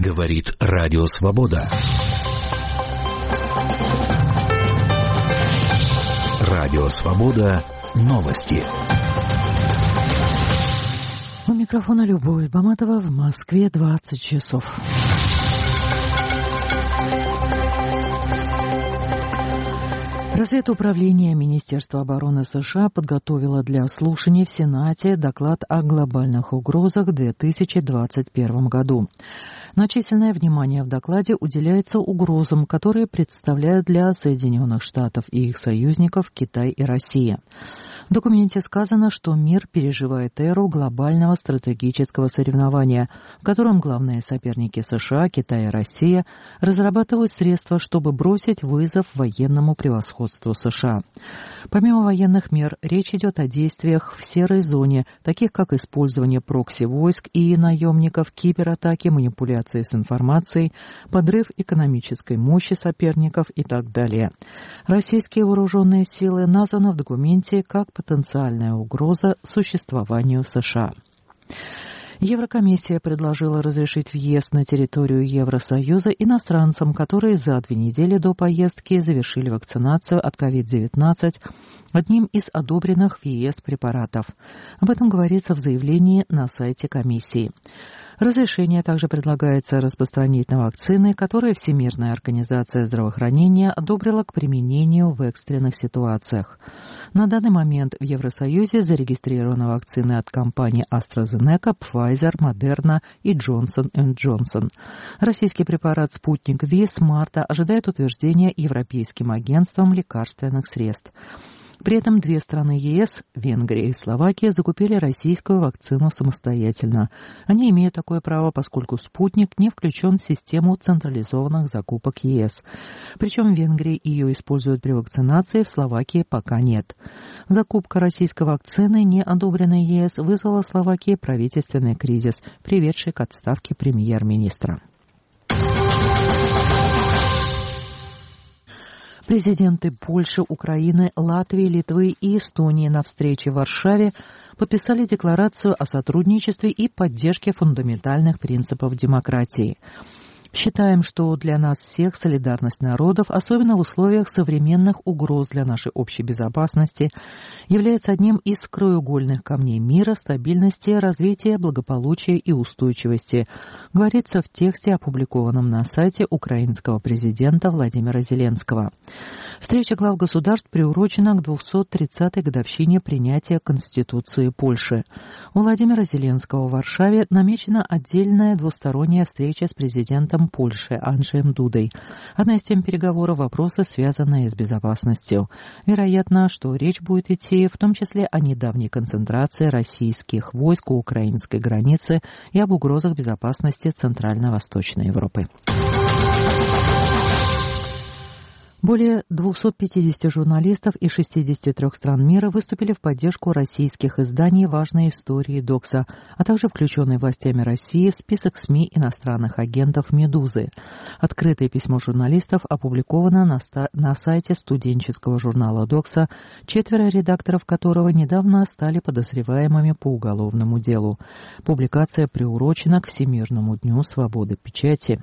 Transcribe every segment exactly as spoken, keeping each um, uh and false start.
Говорит Радио Свобода. Радио Свобода. Новости. У микрофона Любовь Баматова. В Москве двадцать часов. Разведуправление Министерства обороны США подготовило для слушаний в Сенате доклад о глобальных угрозах в две тысячи двадцать первом году. Значительное внимание в докладе уделяется угрозам, которые представляют для Соединенных Штатов и их союзников Китай и Россия. В документе сказано, что мир переживает эру глобального стратегического соревнования, в котором главные соперники США, Китай и Россия разрабатывают средства, чтобы бросить вызов военному превосходству США. Помимо военных мер, речь идет о действиях в серой зоне, таких как использование прокси-войск и наемников, кибератаки, манипуляции с информацией, подрыв экономической мощи соперников и так далее. Российские вооруженные силы названы в документе как потенциальная угроза существованию США. Еврокомиссия предложила разрешить въезд на территорию Евросоюза иностранцам, которые за две недели до поездки завершили вакцинацию от ковид девятнадцать одним из одобренных в ЕС препаратов. Об этом говорится в заявлении на сайте комиссии. Разрешение также предлагается распространить на вакцины, которые Всемирная организация здравоохранения одобрила к применению в экстренных ситуациях. На данный момент в Евросоюзе зарегистрированы вакцины от компаний AstraZeneca, Pfizer, Moderna и Johnson энд Johnson. Российский препарат «Спутник Ви» с марта ожидает утверждения Европейским агентством лекарственных средств. При этом две страны ЕС, Венгрия и Словакия, закупили российскую вакцину самостоятельно. Они имеют такое право, поскольку «Спутник» не включен в систему централизованных закупок ЕС. Причем в Венгрии ее используют при вакцинации, в Словакии пока нет. Закупка российской вакцины, не одобренной ЕС, вызвала в Словакии правительственный кризис, приведший к отставке премьер-министра. Президенты Польши, Украины, Латвии, Литвы и Эстонии на встрече в Варшаве подписали декларацию о сотрудничестве и поддержке фундаментальных принципов демократии. Считаем, что для нас всех солидарность народов, особенно в условиях современных угроз для нашей общей безопасности, является одним из краеугольных камней мира, стабильности, развития, благополучия и устойчивости, говорится в тексте, опубликованном на сайте украинского президента Владимира Зеленского. Встреча глав государств приурочена к двухсот тридцатой годовщине принятия Конституции Польши. У Владимира Зеленского в Варшаве намечена отдельная двусторонняя встреча с президентом Польши Анджеем Дудой. Одна из тем переговоров — вопросы, связанные с безопасностью. Вероятно, что речь будет идти в том числе о недавней концентрации российских войск у украинской границы и об угрозах безопасности Центрально-Восточной Европы. Более двухсот пятидесяти журналистов из шестидесяти трёх стран мира выступили в поддержку российских изданий «Важные истории» Докса, а также включенной властями России в список СМИ иностранных агентов «Медузы». Открытое письмо журналистов опубликовано на, ста- на сайте студенческого журнала Докса, четверо редакторов которого недавно стали подозреваемыми по уголовному делу. Публикация приурочена к Всемирному дню свободы печати.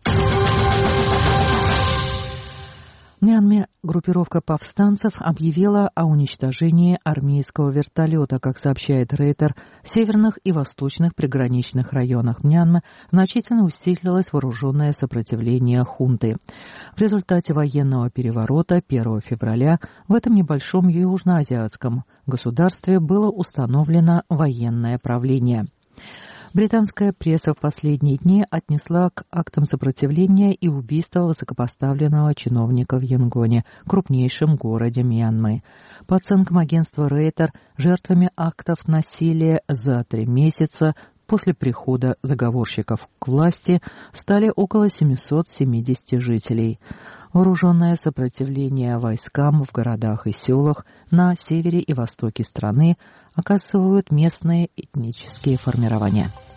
В Мьянме группировка повстанцев объявила о уничтожении армейского вертолета. Как сообщает Рейтер, в северных и восточных приграничных районах Мьянмы значительно усилилось вооруженное сопротивление хунты. В результате военного переворота первого февраля в этом небольшом южноазиатском государстве было установлено военное правление. Британская пресса в последние дни отнесла к актам сопротивления и убийства высокопоставленного чиновника в Янгоне, крупнейшем городе Мьянмы. По оценкам агентства Рейтер, жертвами актов насилия за три месяца после прихода заговорщиков к власти стали около семисот семидесяти жителей. Вооруженное сопротивление войскам в городах и селах на севере и востоке страны оказывают местные этнические формирования.